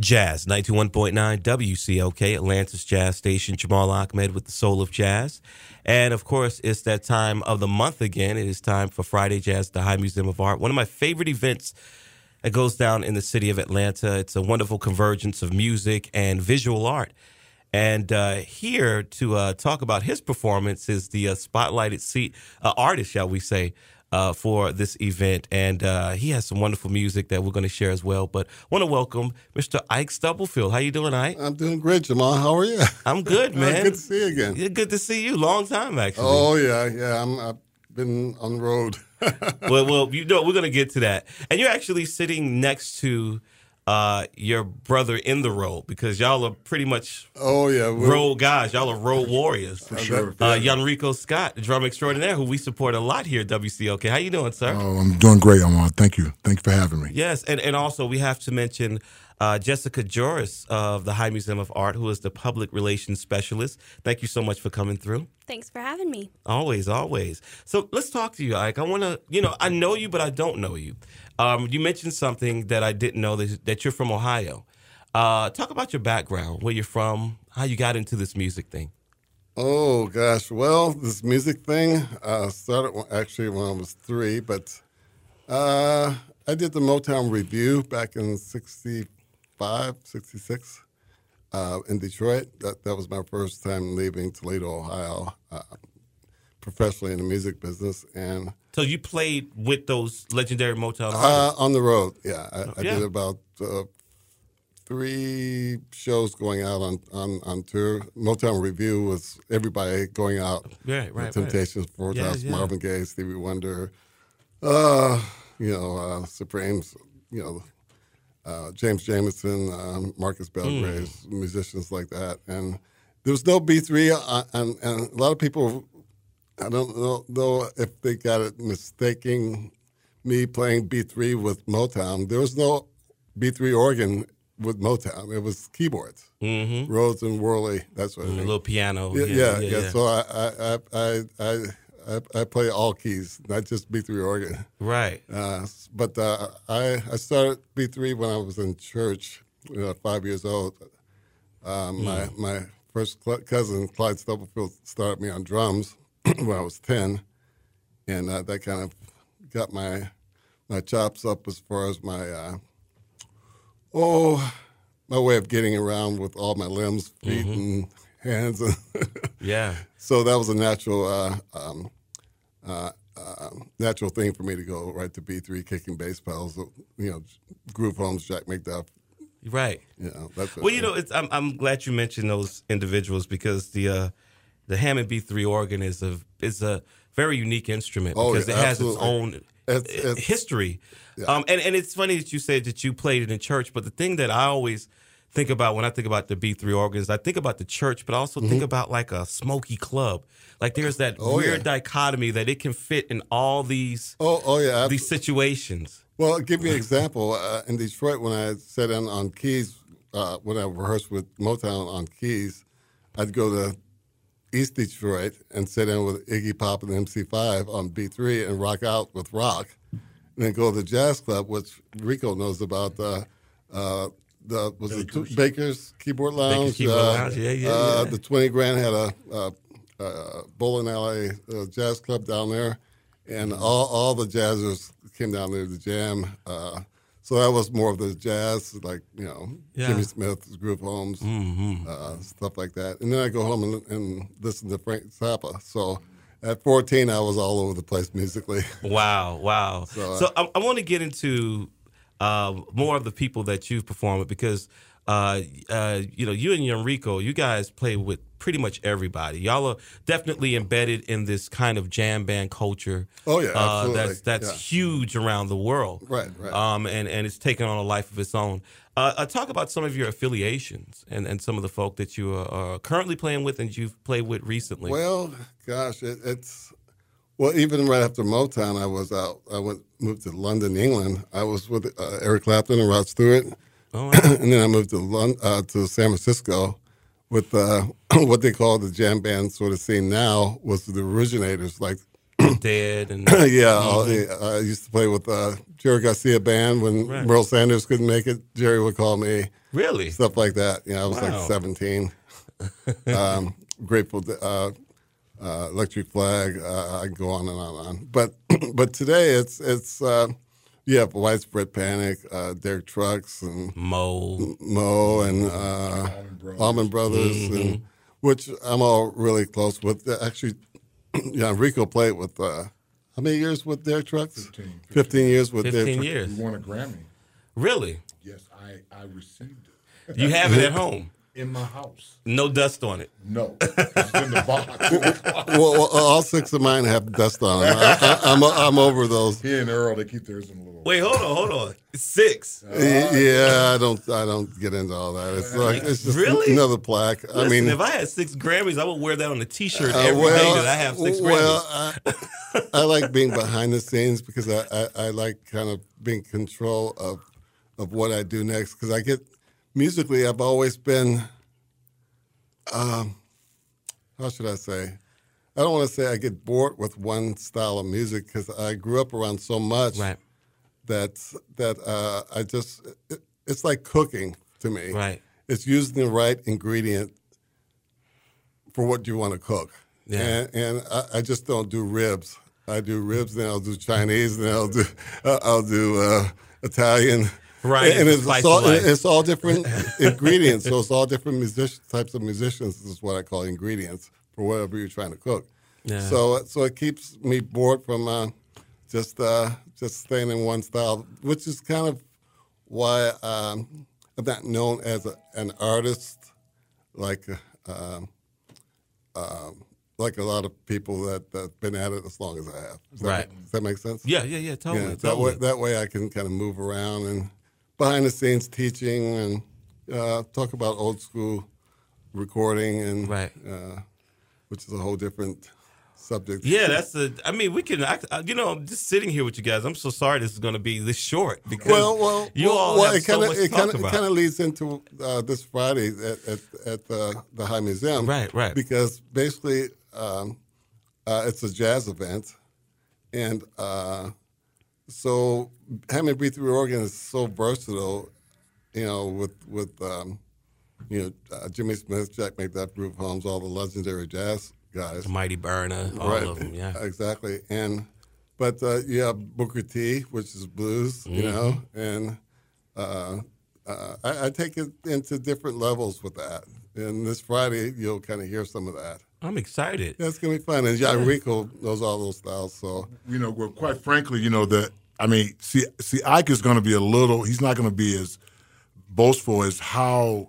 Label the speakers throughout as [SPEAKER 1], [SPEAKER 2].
[SPEAKER 1] Jazz, 91.9 WCOK, Atlanta's Jazz Station. Jamal Ahmed with the Soul of Jazz. And, of course, it's that time of the month again. It is time for Friday Jazz at the High Museum of Art, one of my favorite events that goes down in the city of Atlanta. It's a wonderful convergence of music and visual art. And here to talk about his performance is the spotlighted artist, shall we say, for this event. And he has some wonderful music that we're going to share as well. But I want to welcome Mr. Ike Stubblefield. How you doing, Ike?
[SPEAKER 2] I'm doing great, Jamal. How are you?
[SPEAKER 1] I'm good, man.
[SPEAKER 2] Good to see you again.
[SPEAKER 1] Yeah, good to see you. Long time, actually.
[SPEAKER 2] Oh, yeah. I've been on the road.
[SPEAKER 1] well, you know, we're going to get to that. And you're actually sitting next to your brother in the role, because y'all are pretty much role guys. Y'all are role warriors.
[SPEAKER 2] For sure.
[SPEAKER 1] Yanrico Scott, the drum extraordinaire, who we support a lot here at WCOK. How you doing, sir?
[SPEAKER 3] Oh, I'm doing great, Omar. Thank you. Thank you for having me.
[SPEAKER 1] Yes, and also we have to mention Jessica Joris of the High Museum of Art, who is the public relations specialist. Thank you so much for coming through.
[SPEAKER 4] Thanks for having me.
[SPEAKER 1] Always, always. So let's talk to you, Ike. I want to, I know you, but I don't know you. You mentioned something that I didn't know, that you're from Ohio. Talk about your background, where you're from, how you got into this music thing.
[SPEAKER 2] Oh, gosh. Well, this music thing started actually when I was 3, but I did the Motown Review back in 65, 66 in Detroit. That was my first time leaving Toledo, Ohio, professionally in the music business. And
[SPEAKER 1] so you played with those legendary Motown artists?
[SPEAKER 2] On the road, yeah. I did about 3 shows going out on tour. Motown Review was everybody going out.
[SPEAKER 1] Right.
[SPEAKER 2] Temptations, Four Tops, Marvin Gaye, Stevie Wonder, Supremes, James Jamerson, Marcus Belgrave, musicians like that. And there was no B3, and a lot of people, I don't know if they got it mistaking me playing B3 with Motown. There was no B3 organ with Motown. It was keyboards, Rhodes and Worley, that's what I mean.
[SPEAKER 1] A little piano.
[SPEAKER 2] Yeah. So I play all keys, not just B3 organ.
[SPEAKER 1] Right.
[SPEAKER 2] But I started B3 when I was in church, 5 years old. My first cousin, Clyde Stubblefield, started me on drums when I was 10, and that kind of got my chops up as far as my way of getting around with all my limbs, feet, and hands.
[SPEAKER 1] Yeah.
[SPEAKER 2] So that was a natural thing for me to go right to B3, kicking bass pedals, Groove Holmes, Jack McDuff.
[SPEAKER 1] Right.
[SPEAKER 2] That's
[SPEAKER 1] I'm glad you mentioned those individuals, because the Hammond B3 organ is a very unique instrument, because it has its own history.
[SPEAKER 2] Yeah.
[SPEAKER 1] And it's funny that you said that you played it in church, but the thing that I always think about when I think about the B3 organs, I think about the church, but I also think about like a smoky club. Like there's that weird dichotomy that it can fit in all these these situations.
[SPEAKER 2] Well, I'll give you an example. In Detroit, when I sat in on keys, when I rehearsed with Motown on keys, I'd go to East Detroit and sit in with Iggy Pop and MC5 on B3 and rock out with rock. And then go to the jazz club, which Rico knows about, Baker's Keyboard Lounge. The 20 Grand had a bowling alley jazz club down there, and all the jazzers came down there to jam. So that was more of the jazz, like, Jimmy Smith, Groove Holmes, stuff like that. And then I go home and listen to Frank Zappa. So at 14, I was all over the place musically.
[SPEAKER 1] Wow. So I want to get into more of the people that you've performed with, because you and Yanrico, you guys play with pretty much everybody. Y'all are definitely embedded in this kind of jam band culture.
[SPEAKER 2] Oh yeah, absolutely.
[SPEAKER 1] That's huge around the world.
[SPEAKER 2] Right.
[SPEAKER 1] And it's taken on a life of its own. Talk about some of your affiliations and some of the folk that you are currently playing with and you've played with recently.
[SPEAKER 2] Well, gosh, even right after Motown, I moved to London, England. I was with Eric Clapton and Rod Stewart.
[SPEAKER 1] Oh, wow.
[SPEAKER 2] And then I moved to San Francisco with what they call the jam band sort of scene now, was the originators, like
[SPEAKER 1] dead. And
[SPEAKER 2] yeah, I used to play with Jerry Garcia Band when Merle Sanders couldn't make it. Jerry would call me.
[SPEAKER 1] Really?
[SPEAKER 2] Stuff like that. I was like 17. Grateful Electric Flag. I can go on and on and on. But today it's you have Widespread Panic, Derek Trucks, and Mo and Allman Brothers, and which I'm all really close with. Actually, Rico played with how many years with Derek Trucks? 15 years with Derek Trucks.
[SPEAKER 1] 15 years.
[SPEAKER 3] You won a Grammy.
[SPEAKER 1] Really?
[SPEAKER 3] Yes, I received it.
[SPEAKER 1] You have it at home?
[SPEAKER 3] In my house.
[SPEAKER 1] No dust on it?
[SPEAKER 3] No. It's in the box.
[SPEAKER 2] well, all 6 of mine have dust on them. I'm over those.
[SPEAKER 3] He and Earl, they keep theirs in a little.
[SPEAKER 1] Wait, hold on. 6.
[SPEAKER 2] Yeah, I don't get into all that. It's just
[SPEAKER 1] really?
[SPEAKER 2] Another plaque.
[SPEAKER 1] Listen,
[SPEAKER 2] I mean,
[SPEAKER 1] if I had 6 Grammys, I would wear that on a T-shirt every day that I have 6 Grammys.
[SPEAKER 2] Well, I like being behind the scenes because I like kind of being in control of what I do next. Because I get musically, I've always been. How should I say? I don't want to say I get bored with one style of music because I grew up around so much that I just it's like cooking to me.
[SPEAKER 1] Right.
[SPEAKER 2] It's using the right ingredient for what you want to cook.
[SPEAKER 1] Yeah.
[SPEAKER 2] And I just don't do ribs. I do ribs, then I'll do Chinese, then I'll do Italian.
[SPEAKER 1] Right,
[SPEAKER 2] and it's all different ingredients. So it's all different types of musicians. This is what I call ingredients for whatever you're trying to cook.
[SPEAKER 1] Yeah.
[SPEAKER 2] So it keeps me bored from just staying in one style, which is kind of why I'm not known as an artist like a lot of people that been at it as long as I have. Does that make sense?
[SPEAKER 1] Yeah, totally.
[SPEAKER 2] Yeah,
[SPEAKER 1] totally.
[SPEAKER 2] That way I can kind of move around and behind the scenes teaching and talk about old school recording and which is a whole different subject.
[SPEAKER 1] Yeah, we can. Just sitting here with you guys, I'm so sorry this is going to be this short because
[SPEAKER 2] it kind of leads into this Friday at the High Museum,
[SPEAKER 1] right?
[SPEAKER 2] Because basically it's a jazz event, and so Hammond B3 organ is so versatile, with Jimmy Smith, Jack McDuff, Groove Holmes, all the legendary jazz guys.
[SPEAKER 1] Mighty Burner, all of them, yeah.
[SPEAKER 2] Exactly. But you have Booker T, which is blues, and I take it into different levels with that. And this Friday, you'll kind of hear some of that.
[SPEAKER 1] I'm excited.
[SPEAKER 2] Yeah, it's going to be fun. And John Rico knows all those styles. So
[SPEAKER 3] well, quite frankly, see, Ike is going to be he's not going to be as boastful as how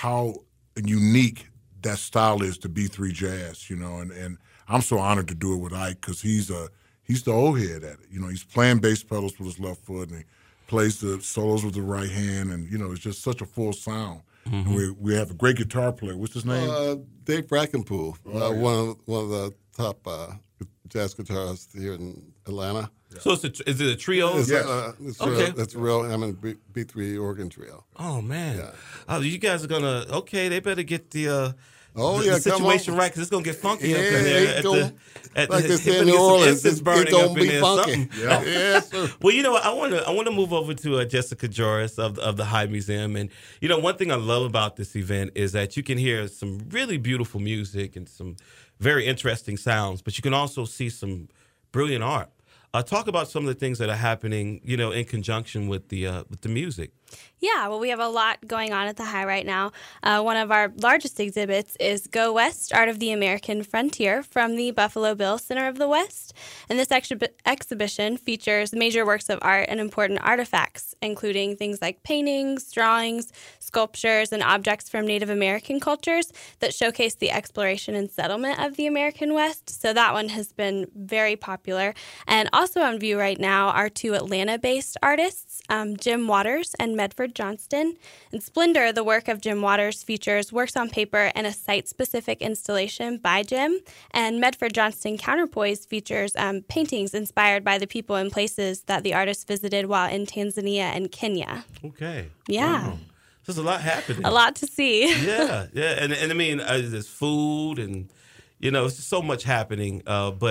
[SPEAKER 3] unique that style is to B3 Jazz, and I'm so honored to do it with Ike because he's the old head at it. He's playing bass pedals with his left foot and he plays the solos with the right hand, and it's just such a full sound. Mm-hmm. And we have a great guitar player. What's his name?
[SPEAKER 2] Dave Brackenpool, one of the top jazz guitarists here in Atlanta.
[SPEAKER 1] Yeah. So is it a trio?
[SPEAKER 2] It's
[SPEAKER 1] okay.
[SPEAKER 2] It's a real B3 organ trio.
[SPEAKER 1] Oh, man.
[SPEAKER 2] Yeah.
[SPEAKER 1] Oh, you guys are going to, they better get the situation right because it's going to get funky up in there.
[SPEAKER 2] Like they say in New Orleans, it's going to be funky.
[SPEAKER 3] Yeah.
[SPEAKER 2] Yes, sir.
[SPEAKER 1] Well, you know what? I want to move over to Jessica Joris of the High Museum. And, one thing I love about this event is that you can hear some really beautiful music and some very interesting sounds, but you can also see some brilliant art. Talk about some of the things that are happening, in conjunction with the music.
[SPEAKER 4] Yeah, well, we have a lot going on at the High right now. One of our largest exhibits is Go West, Art of the American Frontier from the Buffalo Bill Center of the West. And this exhibition features major works of art and important artifacts, including things like paintings, drawings, sculptures, and objects from Native American cultures that showcase the exploration and settlement of the American West. So that one has been very popular. And also on view right now are 2 Atlanta-based artists, Jim Waters and Medford Johnston. In Splendor, the work of Jim Waters features works on paper and a site-specific installation by Jim. And Medford Johnston Counterpoise features paintings inspired by the people and places that the artist visited while in Tanzania and Kenya.
[SPEAKER 1] Okay.
[SPEAKER 4] Yeah.
[SPEAKER 1] Wow. There's a lot happening.
[SPEAKER 4] A lot to see.
[SPEAKER 1] Yeah. And I mean, there's food and, it's just so much happening. But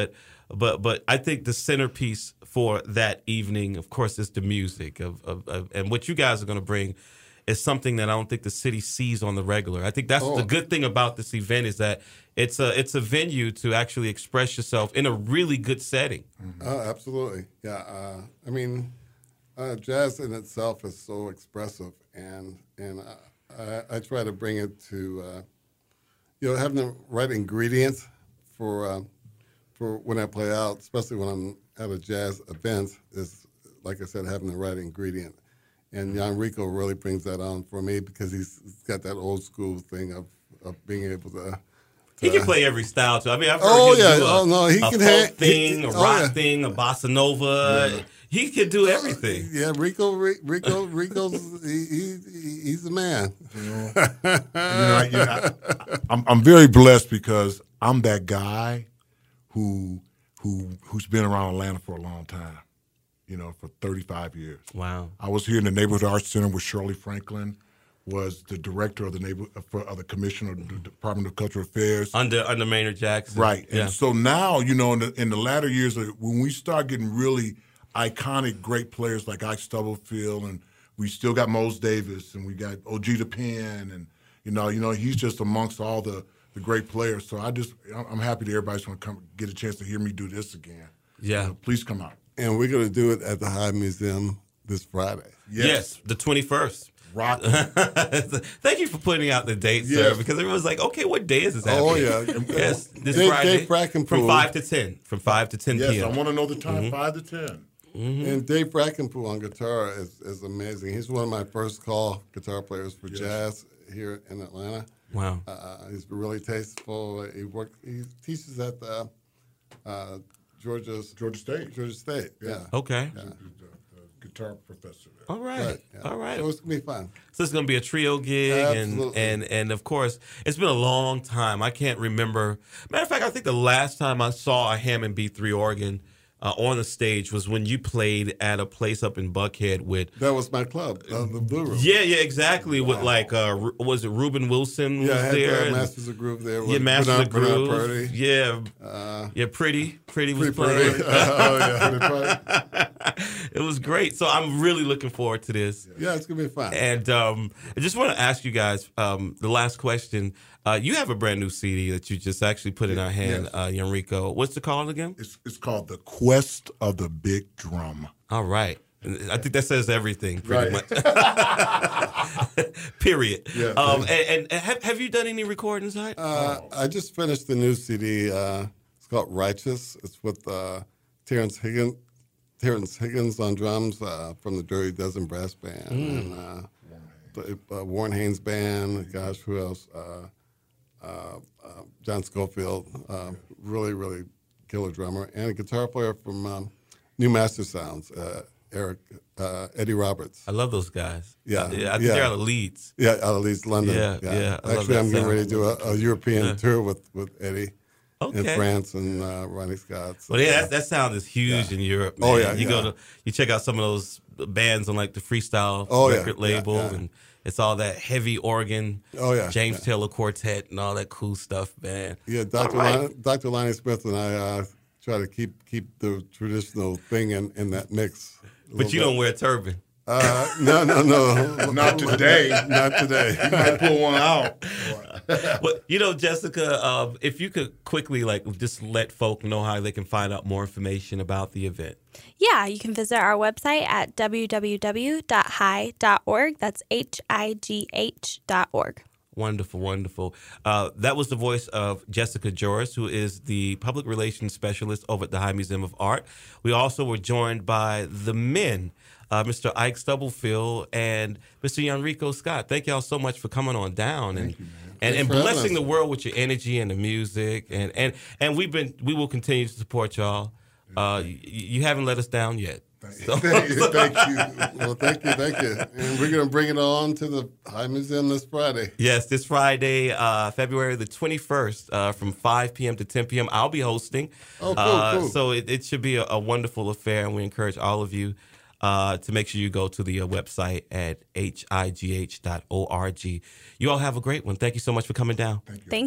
[SPEAKER 1] But I think the centerpiece for that evening, of course, is the music and what you guys are going to bring is something that I don't think the city sees on the regular. I think that's the good thing about this event is that it's a venue to actually express yourself in a really good setting.
[SPEAKER 2] Absolutely, yeah. I mean, jazz in itself is so expressive, and I try to bring it to having the right ingredients for when I play out, especially when I'm at a jazz event. Is, like I said, having the right ingredient. And Enrico really brings that on for me because he's got that old school thing of being able to.
[SPEAKER 1] He can play every style too. I mean, I've heard
[SPEAKER 2] he
[SPEAKER 1] a
[SPEAKER 2] can
[SPEAKER 1] folk thing, a rock thing, a bossa nova. Yeah. He can do everything.
[SPEAKER 2] Yeah, Rico's he's the man.
[SPEAKER 3] I'm very blessed because I'm that guy who's been around Atlanta for a long time. For 35 years.
[SPEAKER 1] Wow.
[SPEAKER 3] I was here in the Neighborhood Arts Center where Shirley Franklin was the director of the Commission of the Department of Cultural Affairs.
[SPEAKER 1] Under Maynard Jackson.
[SPEAKER 3] Right.
[SPEAKER 1] Yeah.
[SPEAKER 3] And so now, in the latter years, when we start getting really iconic, great players like Ike Stubblefield, and we still got Mose Davis, and we got Ojeda Penn, and, he's just amongst all the great players. So I'm happy that everybody's going to come get a chance to hear me do this again.
[SPEAKER 1] Yeah.
[SPEAKER 3] Please come out.
[SPEAKER 2] And we're going to do it at the High Museum this Friday.
[SPEAKER 1] Yes, the 21st.
[SPEAKER 3] Rock.
[SPEAKER 1] Thank you for putting out the date, sir, because everyone's like, okay, what day is this happening?
[SPEAKER 2] Oh, yeah.
[SPEAKER 1] Yes, this Friday from 5 to 10. From 5 to 10 p.m.
[SPEAKER 3] Yes, I want to know the time, 5 to 10.
[SPEAKER 2] Mm-hmm. And Dave Brackenpool on guitar is amazing. He's one of my first call guitar players for jazz here in Atlanta.
[SPEAKER 1] Wow.
[SPEAKER 2] He's really tasteful. He teaches at Georgia State. Yeah.
[SPEAKER 1] Okay.
[SPEAKER 3] Yeah. The guitar professor there.
[SPEAKER 1] All right.
[SPEAKER 2] Yeah.
[SPEAKER 1] All right.
[SPEAKER 2] So it's gonna be fun.
[SPEAKER 1] So it's gonna be a trio gig, and of course, it's been a long time. I can't remember. Matter of fact, I think the last time I saw a Hammond B3 organ on the stage was when you played at a place up in Buckhead with.
[SPEAKER 2] That was my club, the Blue Room.
[SPEAKER 1] Yeah, exactly. Wow. With was it Reuben Wilson was there?
[SPEAKER 2] Yeah, Masters of Groove there.
[SPEAKER 1] Yeah, Masters of Groove.
[SPEAKER 2] Purdy.
[SPEAKER 1] Yeah, Pretty was playing. It was great. So I'm really looking forward to this.
[SPEAKER 2] Yeah, it's gonna be fun.
[SPEAKER 1] And I just want to ask you guys the last question. You have a brand new CD that you just actually put in our hand, Enrico. What's it called again?
[SPEAKER 3] It's called The Quest of the Big Drum.
[SPEAKER 1] All right. I think that says everything, pretty much. Period. Yeah. And have you done any recordings?
[SPEAKER 2] I just finished the new CD. It's called Righteous. It's with Terrence Higgins on drums from the Dirty Dozen Brass Band. And the Warren Haynes Band. Gosh, who else? John Schofield, really, really killer drummer, and a guitar player from New Master Sounds, Eddie Roberts.
[SPEAKER 1] I love those guys.
[SPEAKER 2] Yeah,
[SPEAKER 1] I think they're out of Leeds.
[SPEAKER 2] Yeah, out of Leeds, London.
[SPEAKER 1] Yeah.
[SPEAKER 2] Actually, I'm getting ready to do a European tour with Eddie. In France and Ronnie Scott. So,
[SPEAKER 1] well, that sound is huge in Europe, man. Oh yeah, you check out some of those bands on like the Freestyle record label, and it's all that heavy organ. Oh yeah, James Taylor Quartet and all that cool stuff, man.
[SPEAKER 2] Yeah, Dr. Lonnie Smith and I try to keep the traditional thing in that mix.
[SPEAKER 1] But you don't wear a turban.
[SPEAKER 2] No.
[SPEAKER 3] Not today.
[SPEAKER 2] Not today.
[SPEAKER 3] You might pull one out.
[SPEAKER 1] Well, Jessica, if you could quickly just let folk know how they can find out more information about the event.
[SPEAKER 4] Yeah, you can visit our website at www.high.org. That's HIGH.org.
[SPEAKER 1] Wonderful, wonderful. That was the voice of Jessica Joris, who is the public relations specialist over at the High Museum of Art. We also were joined by the men, Mr. Ike Stubblefield and Mr. Enrico Scott. Thank y'all so much for coming on down and blessing the world with your energy and the music. And we will continue to support y'all. You haven't let us down yet.
[SPEAKER 3] Thank you.
[SPEAKER 2] Well, thank you. And we're going to bring it on to the High Museum this Friday.
[SPEAKER 1] Yes, this Friday, February the 21st, from 5 p.m. to 10 p.m. I'll be hosting.
[SPEAKER 2] Oh, cool.
[SPEAKER 1] So it should be a wonderful affair, and we encourage all of you to make sure you go to the website at high.org. You all have a great one. Thank you so much for coming down.
[SPEAKER 3] Thank you.